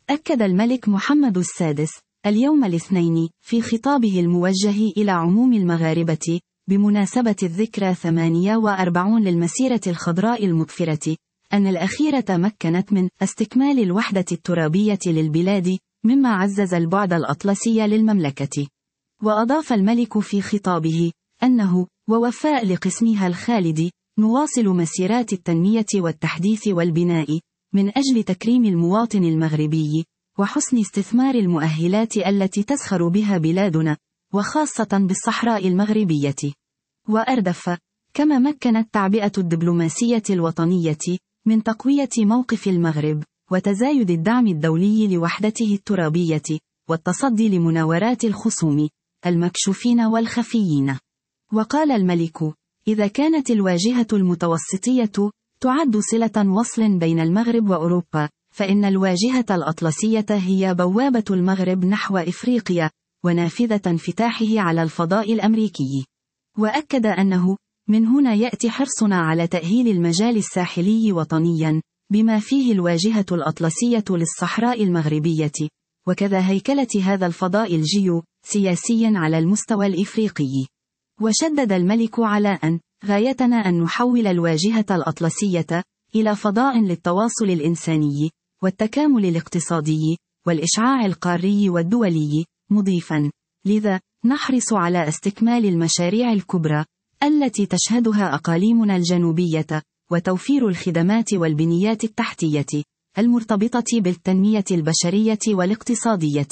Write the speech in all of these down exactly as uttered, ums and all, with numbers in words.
أكد الملك محمد السادس اليوم الاثنين في خطابه الموجه إلى عموم المغاربة بمناسبة الذكرى ثمانية وأربعين للمسيرة الخضراء المضفرة أن الأخيرة مكنت من استكمال الوحدة الترابية للبلاد، مما عزز البعد الأطلسي للمملكة. وأضاف الملك في خطابه أنه ووفاء لقسمها الخالد نواصل مسيرات التنمية والتحديث والبناء من أجل تكريم المواطن المغربي وحسن استثمار المؤهلات التي تزخر بها بلادنا، وخاصة بالصحراء المغربية. وأردف كما مكنت تعبئة الدبلوماسية الوطنية من تقوية موقف المغرب وتزايد الدعم الدولي لوحدته الترابية والتصدي لمناورات الخصوم المكشوفين والخفيين. وقال الملك إذا كانت الواجهة المتوسطية تعد صلة وصل بين المغرب وأوروبا، فإن الواجهة الأطلسية هي بوابة المغرب نحو إفريقيا ونافذة انفتاحه على الفضاء الأمريكي. وأكد أنه من هنا يأتي حرصنا على تأهيل المجال الساحلي وطنيا بما فيه الواجهة الأطلسية للصحراء المغربية، وكذا هيكلة هذا الفضاء الجيو سياسي على المستوى الإفريقي. وشدد الملك على أن غايتنا أن نحول الواجهة الأطلسية إلى فضاء للتواصل الإنساني والتكامل الاقتصادي والإشعاع القاري والدولي، مضيفا لذا نحرص على استكمال المشاريع الكبرى التي تشهدها أقاليمنا الجنوبية وتوفير الخدمات والبنيات التحتية المرتبطة بالتنمية البشرية والاقتصادية.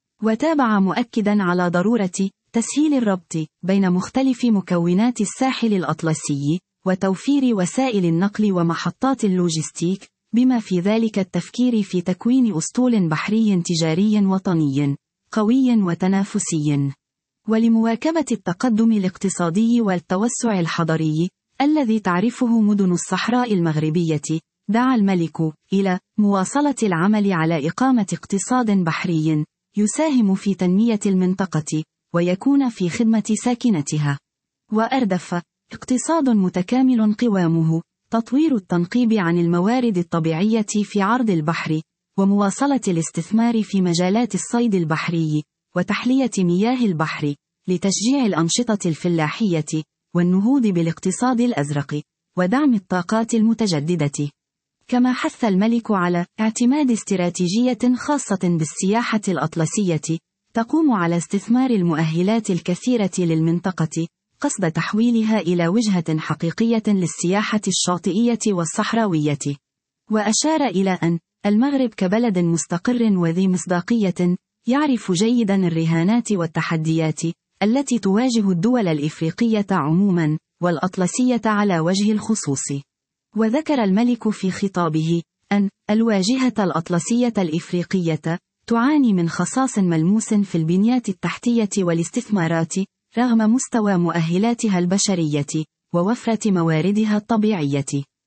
وتابع مؤكدا على ضرورة تسهيل الربط بين مختلف مكونات الساحل الأطلسي وتوفير وسائل النقل ومحطات اللوجستيك، بما في ذلك التفكير في تكوين أسطول بحري تجاري وطني قوي وتنافسي. ولمواكبة التقدم الاقتصادي والتوسع الحضري الذي تعرفه مدن الصحراء المغربية، دعا الملك إلى مواصلة العمل على إقامة اقتصاد بحري يساهم في تنمية المنطقة ويكون في خدمة ساكنتها. وأردف اقتصاد متكامل قوامه تطوير التنقيب عن الموارد الطبيعية في عرض البحر، ومواصلة الاستثمار في مجالات الصيد البحري وتحلية مياه البحر لتشجيع الأنشطة الفلاحية والنهوض بالاقتصاد الأزرق ودعم الطاقات المتجددة. كما حث الملك على اعتماد استراتيجية خاصة بالسياحة الأطلسية تقوم على استثمار المؤهلات الكثيرة للمنطقة قصد تحويلها إلى وجهة حقيقية للسياحة الشاطئية والصحراوية. وأشار إلى أن المغرب كبلد مستقر وذي مصداقية يعرف جيدا الرهانات والتحديات التي تواجه الدول الإفريقية عموما والأطلسية على وجه الخصوص. وذكر الملك في خطابه أن الواجهة الأطلسية الإفريقية تعاني من خصاص ملموس في البنيات التحتية والاستثمارات رغم مستوى مؤهلاتها البشرية ووفرة مواردها الطبيعية.